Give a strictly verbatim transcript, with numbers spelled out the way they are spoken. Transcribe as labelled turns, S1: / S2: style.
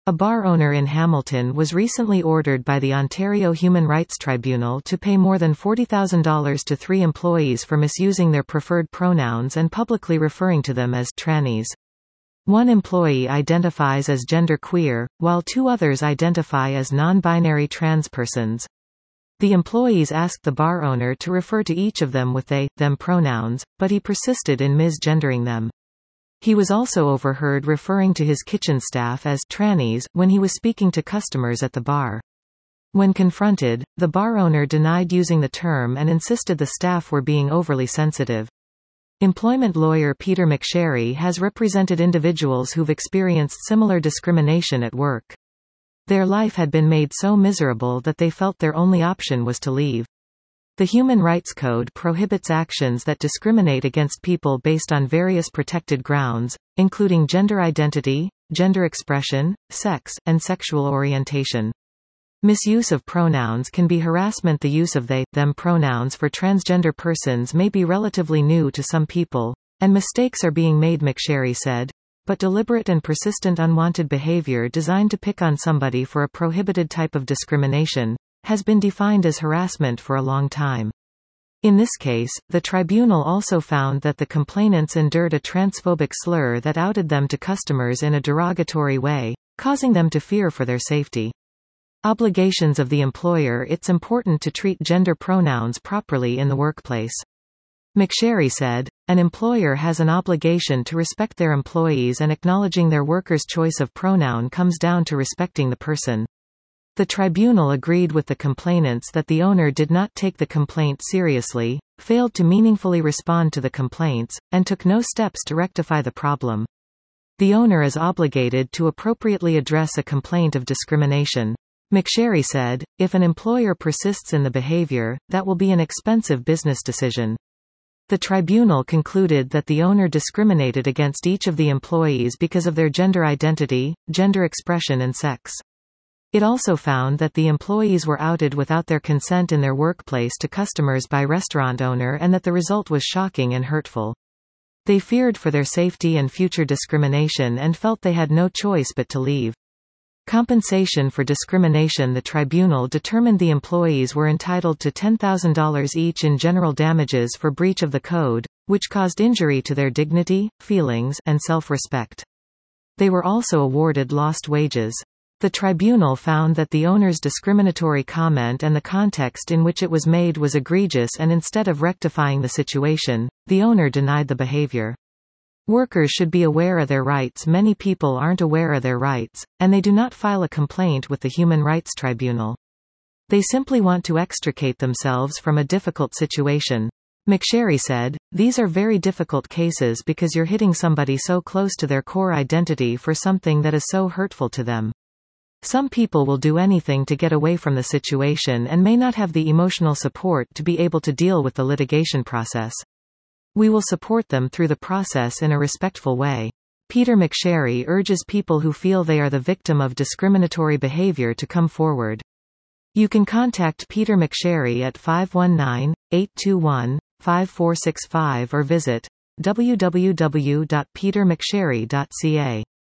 S1: A bar owner in Hamilton was recently ordered by the Ontario Human Rights Tribunal to pay more than forty thousand dollars to three employees for misusing their preferred pronouns and publicly referring to them as trannies. One employee identifies as genderqueer, while two others identify as non-binary trans persons. The employees asked the bar owner to refer to each of them with they, them pronouns, but he persisted in misgendering them. He was also overheard referring to his kitchen staff as trannies when he was speaking to customers at the bar. When confronted, the bar owner denied using the term and insisted the staff were being overly sensitive. Employment lawyer Peter McSherry has represented individuals who've experienced similar discrimination at work. Their life had been made so miserable that they felt their only option was to leave. The Human Rights Code prohibits actions that discriminate against people based on various protected grounds, including gender identity, gender expression, sex, and sexual orientation. Misuse of pronouns can be harassment. The use of they, them pronouns for transgender persons may be relatively new to some people, and mistakes are being made, McSherry said, but deliberate and persistent unwanted behavior designed to pick on somebody for a prohibited type of discrimination has been defined as harassment for a long time. In this case, the tribunal also found that the complainants endured a transphobic slur that outed them to customers in a derogatory way, causing them to fear for their safety. Obligations of the employer. It's important to treat gender pronouns properly in the workplace. McSherry said, an employer has an obligation to respect their employees, and acknowledging their workers' choice of pronoun comes down to respecting the person. The tribunal agreed with the complainants that the owner did not take the complaint seriously, failed to meaningfully respond to the complaints, and took no steps to rectify the problem. The owner is obligated to appropriately address a complaint of discrimination. McSherry said, if an employer persists in the behavior, that will be an expensive business decision. The tribunal concluded that the owner discriminated against each of the employees because of their gender identity, gender expression, and sex. It also found that the employees were outed without their consent in their workplace to customers by restaurant owner, and that the result was shocking and hurtful. They feared for their safety and future discrimination and felt they had no choice but to leave. Compensation for discrimination. The tribunal determined the employees were entitled to ten thousand dollars each in general damages for breach of the code, which caused injury to their dignity, feelings, and self-respect. They were also awarded lost wages. The tribunal found that the owner's discriminatory comment and the context in which it was made was egregious, and instead of rectifying the situation, the owner denied the behavior. Workers should be aware of their rights. Many people aren't aware of their rights, and they do not file a complaint with the Human Rights Tribunal. They simply want to extricate themselves from a difficult situation. McSherry said, these are very difficult cases because you're hitting somebody so close to their core identity for something that is so hurtful to them. Some people will do anything to get away from the situation and may not have the emotional support to be able to deal with the litigation process. We will support them through the process in a respectful way. Peter McSherry urges people who feel they are the victim of discriminatory behavior to come forward. You can contact Peter McSherry at five one nine, eight two one, five four six five or visit w w w dot peter mcsherry dot c a.